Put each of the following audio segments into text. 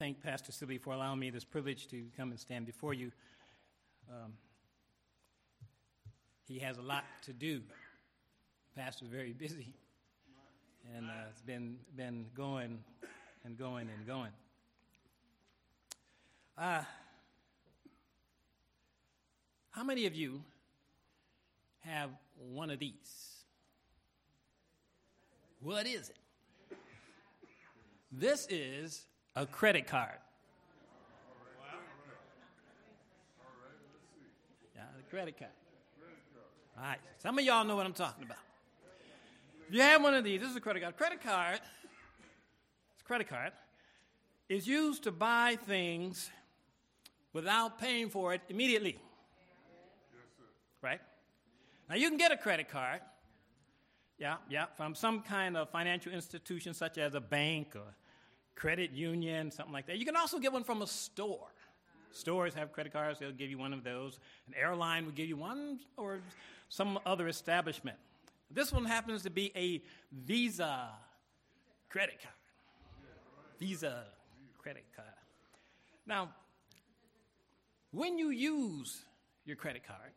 Thank Pastor Sibley for allowing me this privilege to come and stand before you. He has a lot to do. Pastor's very busy, and it's been going and going and going. How many of you have one of these? What is it? This is a credit card. Yeah, a credit card. All right, some of y'all know what I'm talking about. If you have one of these, this is a credit card. Credit card is used to buy things without paying for it immediately. Right? Now, you can get a credit card, from some kind of financial institution such as a bank or credit union, something like that. You can also get one from a store. Stores have credit cards. They'll give you one of those. An airline will give you one, or some other establishment. This one happens to be a Visa credit card. Visa credit card. Now, when you use your credit card,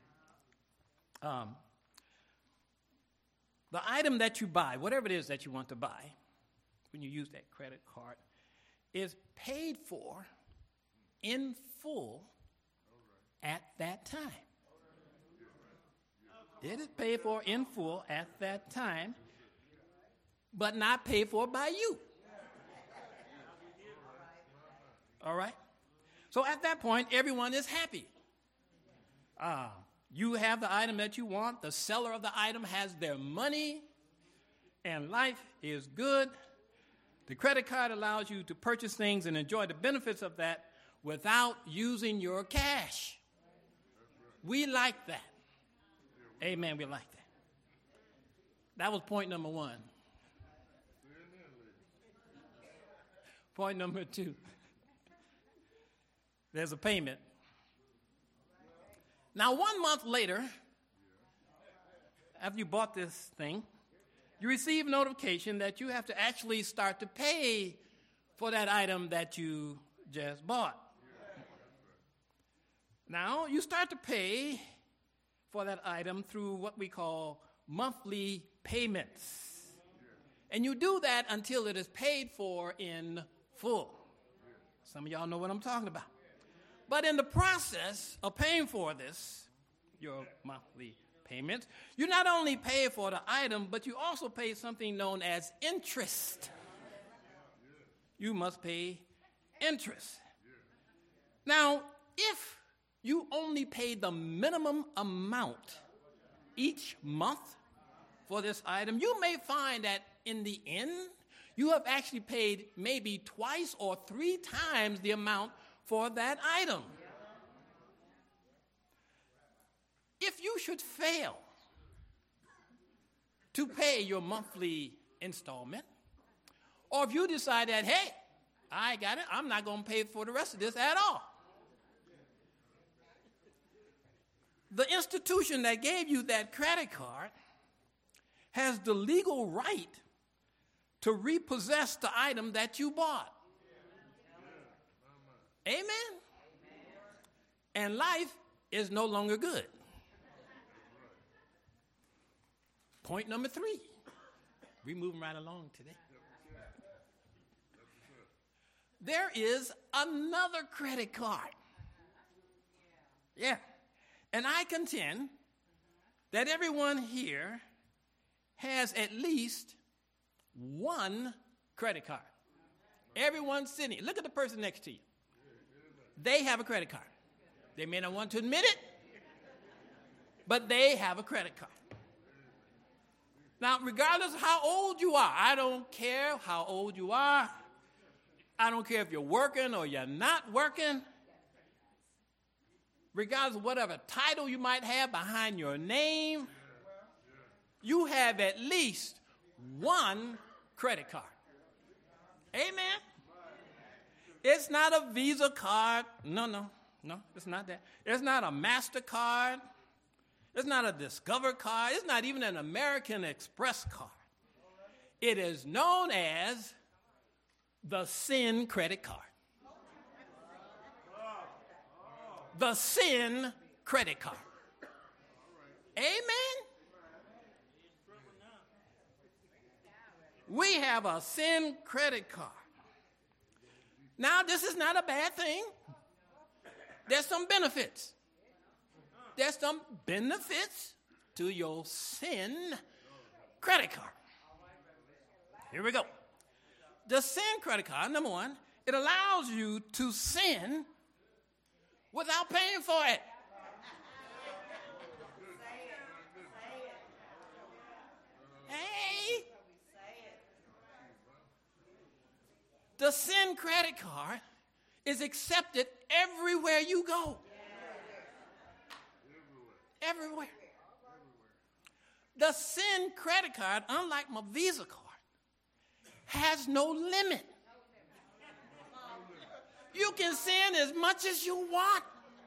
the item that you buy, whatever it is that you want to buy, when you use that credit card, is paid for in full at that time. It is paid for in full at that time, but not paid for by you. All right? So at that point, everyone is happy. You have the item that you want. The seller of the item has their money, and life is good. The credit card allows you to purchase things and enjoy the benefits of that without using your cash. We like that. Amen, we like that. That was point number one. Point number two. There's a payment. Now, 1 month later, after you bought this thing, you receive notification that you have to actually start to pay for that item that you just bought. Now, you start to pay for that item through what we call monthly payments. And you do that until it is paid for in full. Some of y'all know what I'm talking about. But in the process of paying for this, your monthly payments, you not only pay for the item, but you also pay something known as interest. You must pay interest. Now, if you only pay the minimum amount each month for this item, you may find that in the end, you have actually paid maybe twice or three times the amount for that item. If you should fail to pay your monthly installment, or if you decide that, hey, I got it, I'm not going to pay for the rest of this at all, the institution that gave you that credit card has the legal right to repossess the item that you bought. Amen? And life is no longer good. Point number three. We're moving right along today. There is another credit card. Yeah. And I contend that everyone here has at least one credit card. Everyone sitting. Look at the person next to you. They have a credit card. They may not want to admit it, but they have a credit card. Now, regardless of how old you are, I don't care how old you are. I don't care if you're working or you're not working. Regardless of whatever title you might have behind your name, you have at least one credit card. Amen? It's not a Visa card. No, it's not that. It's not a MasterCard. It's not a Discover card. It's not even an American Express card. It is known as the sin credit card. The sin credit card. Amen. We have a sin credit card. Now, this is not a bad thing. There's some benefits. There's some benefits to your sin credit card. Here we go. The sin credit card, number one, it allows you to sin without paying for it. Hey. The sin credit card is accepted everywhere you go. Everywhere. The sin credit card, unlike my Visa card, has no limit. You can sin as much as you want.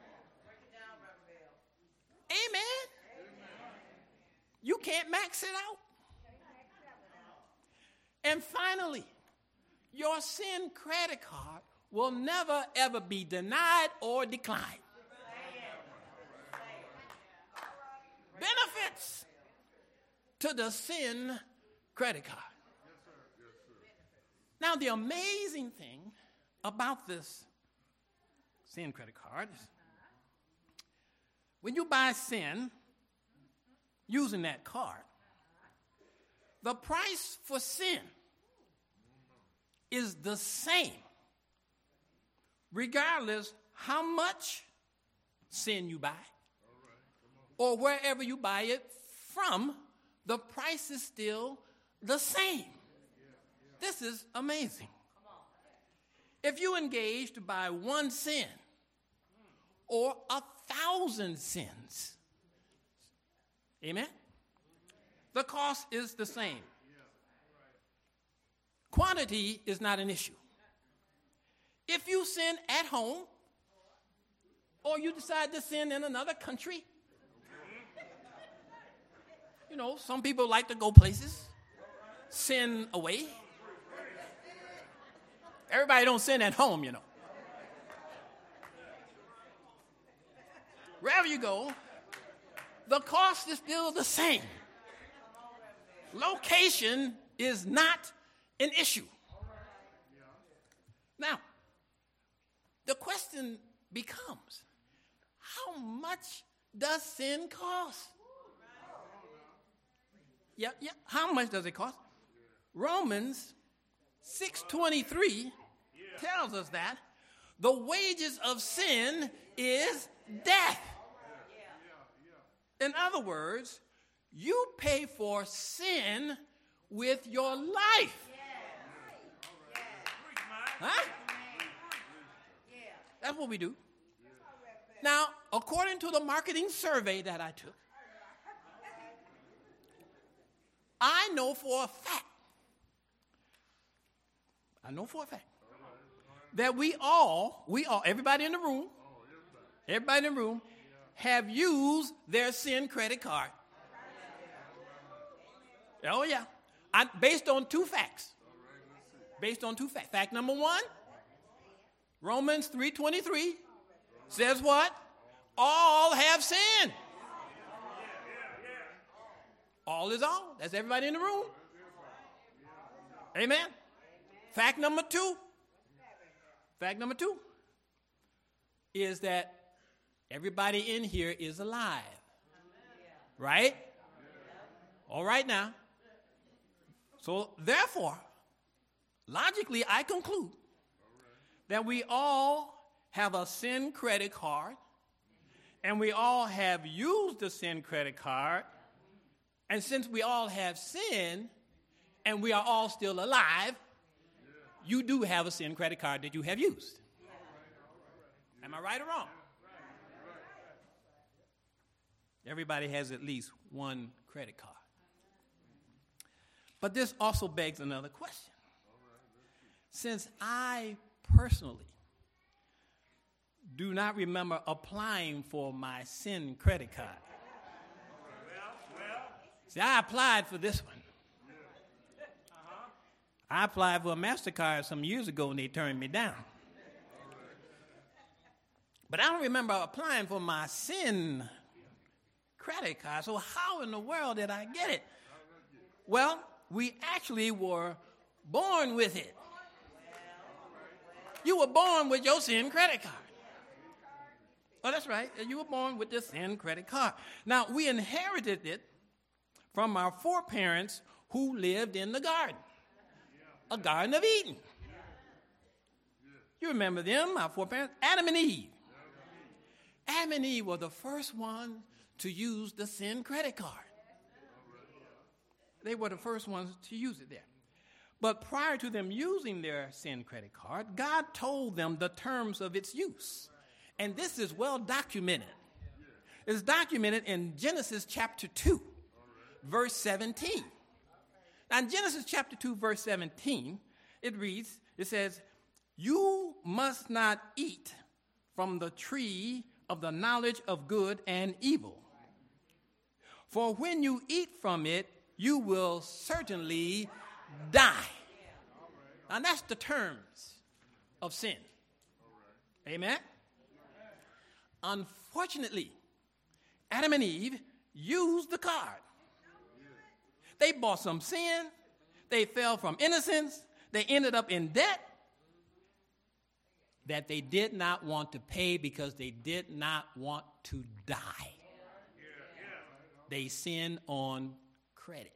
Amen. You can't max it out. And finally, your sin credit card will never, ever be denied or declined. Benefits to the sin credit card. Now, the amazing thing about this sin credit card is when you buy sin using that card, the price for sin is the same regardless how much sin you buy or wherever you buy it from, the price is still the same. This is amazing. If you engage to buy one sin or 1,000 sins, amen, the cost is the same. Quantity is not an issue. If you sin at home or you decide to sin in another country, you know, some people like to go places, sin away. Everybody don't sin at home, you know. Wherever you go, the cost is still the same. Location is not an issue. Now, the question becomes, how much does sin cost? Yeah. How much does it cost? Romans 6:23 tells us that the wages of sin is death. In other words, you pay for sin with your life. Huh? That's what we do. Now, according to the marketing survey that I took, I know for a fact that we all, everybody in the room have used their sin credit card. Oh, yeah. Based on two facts. Fact number one, Romans 3:23 says what? All have sinned. All is all. That's everybody in the room. Amen. Fact number two is that everybody in here is alive. Right? All right now. So therefore, logically, I conclude that we all have a sin credit card and we all have used the sin credit card. And since we all have sin and we are all still alive, you do have a sin credit card that you have used. Am I right or wrong? Everybody has at least one credit card. But this also begs another question. Since I personally do not remember applying for my sin credit card. See, I applied for this one. I applied for a MasterCard some years ago and they turned me down. But I don't remember applying for my Sin credit card. So how in the world did I get it? Well, we actually were born with it. You were born with your Sin credit card. Oh, that's right. You were born with this Sin credit card. Now, we inherited it from our foreparents who lived in the garden, a Garden of Eden. You remember them, our foreparents? Adam and Eve. Adam and Eve were the first ones to use the Sin credit card. They were the first ones to use it there. But prior to them using their Sin credit card, God told them the terms of its use. And this is well documented. It's documented in Genesis chapter 2, verse 17. Now, in Genesis chapter 2, verse 17, it reads, it says, "You must not eat from the tree of the knowledge of good and evil. For when you eat from it, you will certainly die." Now, that's the terms of sin. Amen? Unfortunately, Adam and Eve used the card. They bought some sin. They fell from innocence. They ended up in debt that they did not want to pay because they did not want to die. They sinned on credit.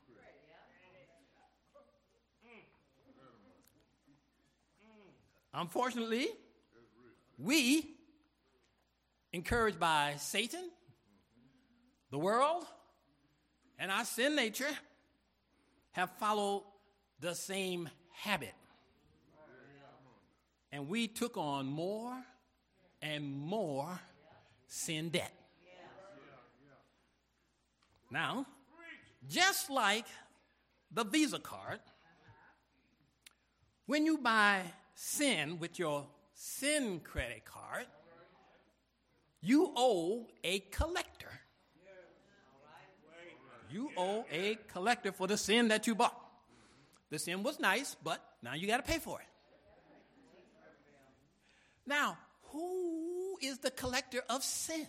Unfortunately, we, encouraged by Satan, the world, and our sin nature, have followed the same habit. And we took on more and more sin debt. Now, just like the Visa card, when you buy sin with your Sin credit card, you owe a collector. You owe a collector for the sin that you bought. The sin was nice, but now you got to pay for it. Now, who is the collector of sin?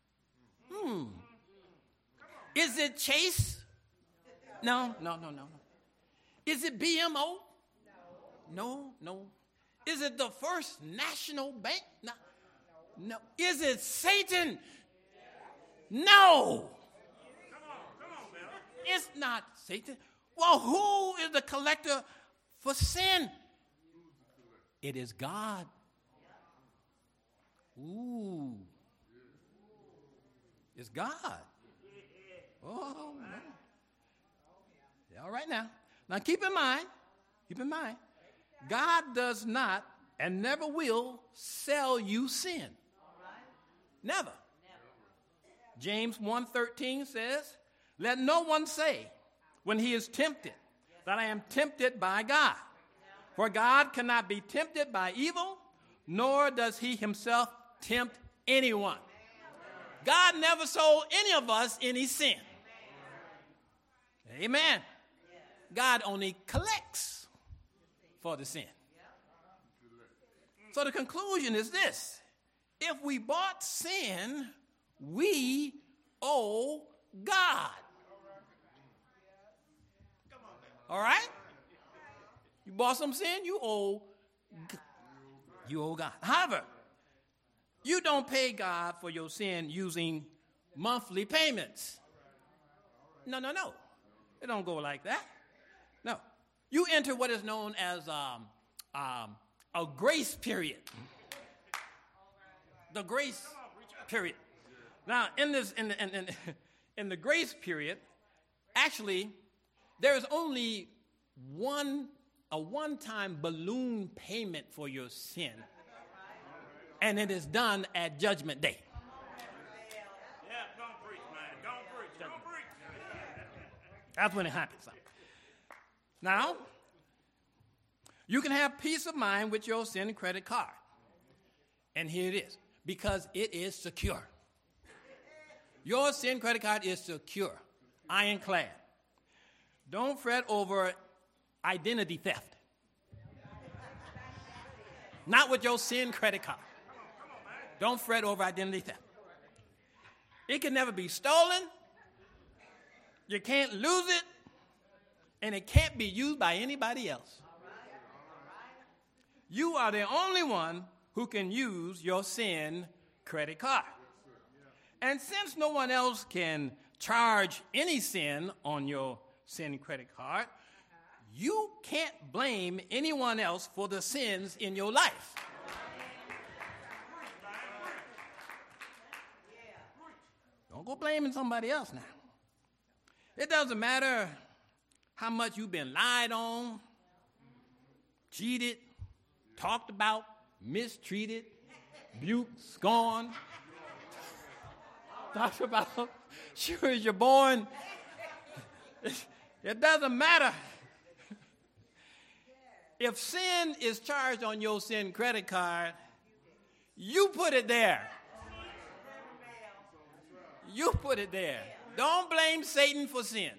Is it Chase? No. Is it BMO? No. Is it the First National Bank? No. Is it Satan? No. It's not Satan. Well, who is the collector for sin? It is God. Ooh. It's God. Oh, man. All right now. Now keep in mind, God does not and never will sell you sin. Never. James 1:13 says, "Let no one say when he is tempted that I am tempted by God. For God cannot be tempted by evil, nor does he himself tempt anyone." God never sold any of us any sin. Amen. God only collects for the sin. So the conclusion is this: if we bought sin, we owe God. All right? You bought some sin, you owe God. However, you don't pay God for your sin using monthly payments. No. It don't go like that. No. You enter what is known as a grace period. The grace period. Now, in the grace period, actually, there is only a one-time balloon payment for your sin, and it is done at Judgment Day. Yeah, don't preach, man. Don't preach. That's when it happens. Now, you can have peace of mind with your Sin credit card. And here it is, because it is secure. Your Sin credit card is secure, ironclad. Don't fret over identity theft. Not with your sin credit card. Don't fret over identity theft. It can never be stolen. You can't lose it. And it can't be used by anybody else. You are the only one who can use your sin credit card. And since no one else can charge any sin on your sin credit card, you can't blame anyone else for the sins in your life. Don't go blaming somebody else now. It doesn't matter how much you've been lied on, cheated, talked about, mistreated, buked, scorned, talked about, sure as you're born. It doesn't matter. If sin is charged on your sin credit card, you put it there. You put it there. Don't blame Satan for sin.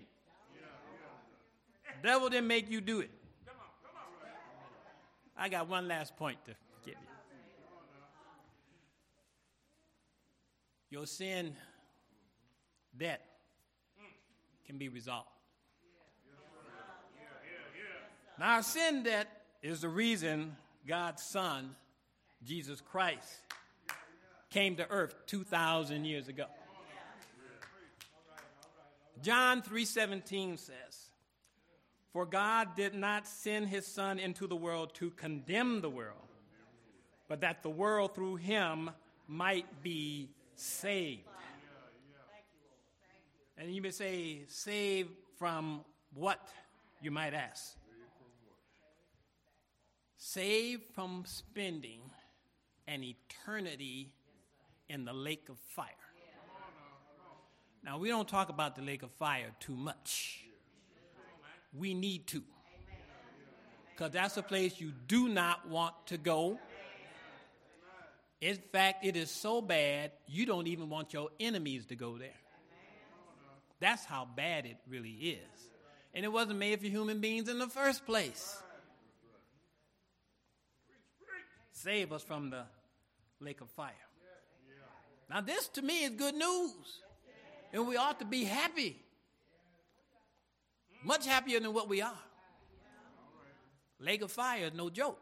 The devil didn't make you do it. I got one last point to give you. Your sin debt can be resolved. Now, our sin debt is the reason God's Son, Jesus Christ, came to earth 2,000 years ago. John 3:17 says, "For God did not send his Son into the world to condemn the world, but that the world through him might be saved." And you may say, saved from what, you might ask? Saved from spending an eternity in the lake of fire. Now, we don't talk about the lake of fire too much. We need to. Because that's a place you do not want to go. In fact, it is so bad, you don't even want your enemies to go there. That's how bad it really is. And it wasn't made for human beings in the first place. Save us from the lake of fire. Now, this to me is good news. And we ought to be happy. Much happier than what we are. Lake of fire is no joke.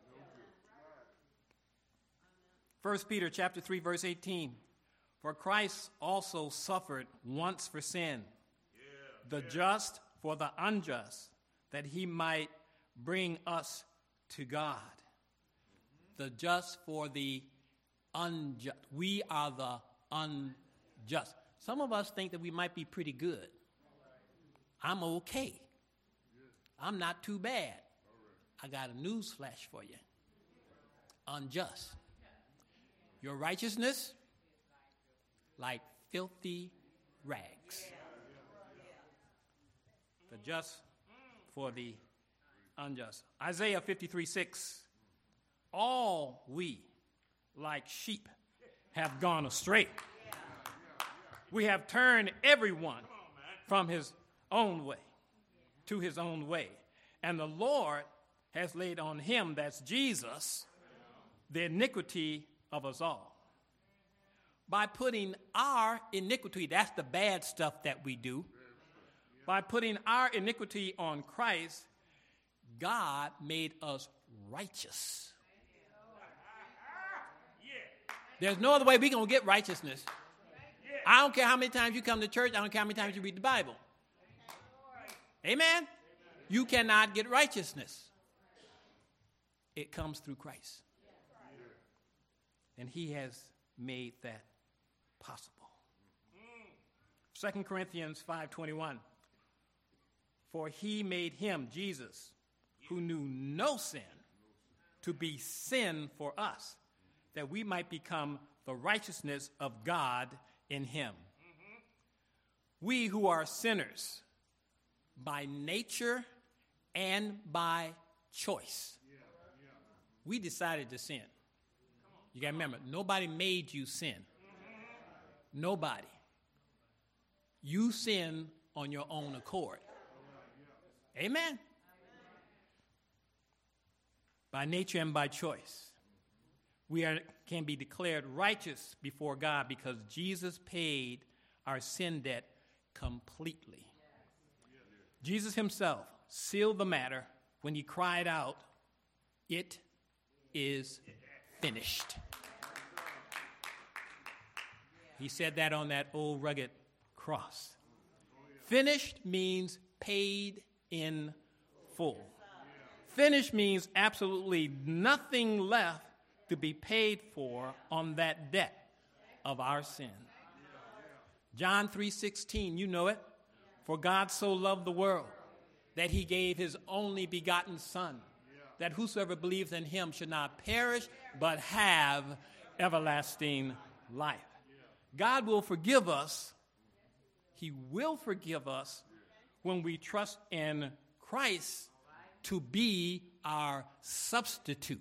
1 Peter chapter 3, verse 18. For Christ also suffered once for sin, the just for the unjust, that he might bring us to God. The just for the unjust. We are the unjust. Some of us think that we might be pretty good. I'm okay. I'm not too bad. I got a news flash for you. Unjust. Your righteousness, like filthy rags. The just for the unjust. Isaiah 53:6. All we, like sheep, have gone astray. We have turned everyone from his own way to his own way. And the Lord has laid on him, that's Jesus, the iniquity of us all. By putting our iniquity, that's the bad stuff that we do. By putting our iniquity on Christ, God made us righteous. There's no other way we're going to get righteousness. I don't care how many times you come to church. I don't care how many times you read the Bible. Amen? You cannot get righteousness. It comes through Christ. And he has made that possible. 2 Corinthians 5:21. For he made him, Jesus, who knew no sin, to be sin for us, that we might become the righteousness of God in him. We who are sinners by nature and by choice. We decided to sin. You got to remember, nobody made you sin. Nobody. You sin on your own accord. Amen? by nature and by choice. We can be declared righteous before God because Jesus paid our sin debt completely. Jesus himself sealed the matter when he cried out, "It is finished." He said that on that old rugged cross. Finished means paid in full. Finished means absolutely nothing left to be paid for on that debt of our sin. John 3:16, you know it. For God so loved the world that he gave his only begotten Son, that whosoever believes in him should not perish but have everlasting life. God will forgive us. He will forgive us when we trust in Christ to be our substitute.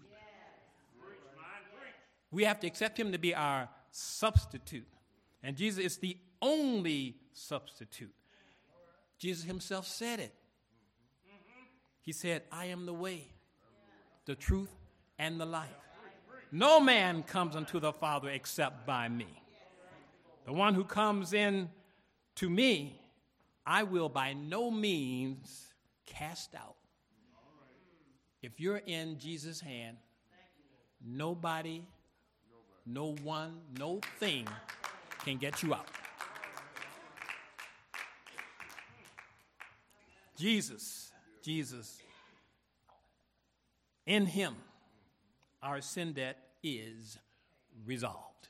We have to accept him to be our substitute. And Jesus is the only substitute. Jesus himself said it. He said, "I am the way, the truth, and the life. No man comes unto the Father except by me. The one who comes in to me, I will by no means cast out." If you're in Jesus' hand, nobody, no one, no thing can get you out. Jesus, in him, our sin debt is resolved.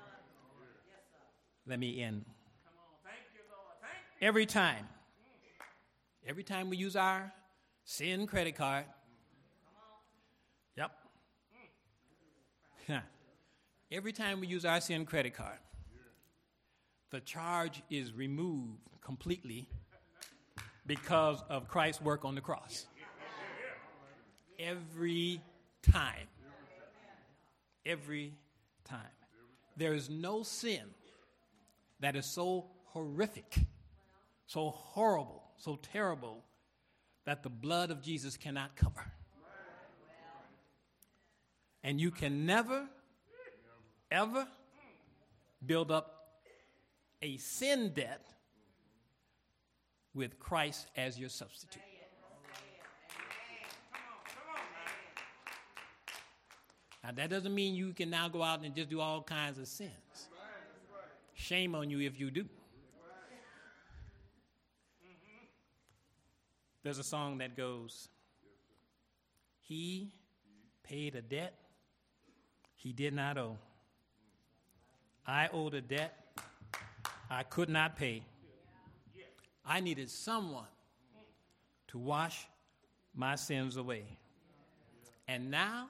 Let me end. Every time we use our sin credit card, every time we use our sin credit card, the charge is removed completely because of Christ's work on the cross. Every time. Every time. There is no sin that is so horrific, so horrible, so terrible, that the blood of Jesus cannot cover. And you can never, ever build up a sin debt with Christ as your substitute. Now, that doesn't mean you can now go out and just do all kinds of sins. Shame on you if you do. There's a song that goes, "He paid a debt he did not owe. I owed a debt I could not pay. I needed someone to wash my sins away. And now,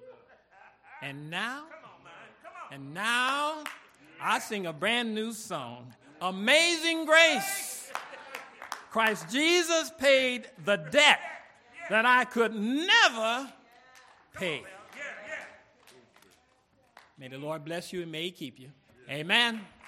I sing a brand new song, Amazing Grace. Christ Jesus paid the debt that I could never pay." May the Lord bless you and may he keep you. Amen.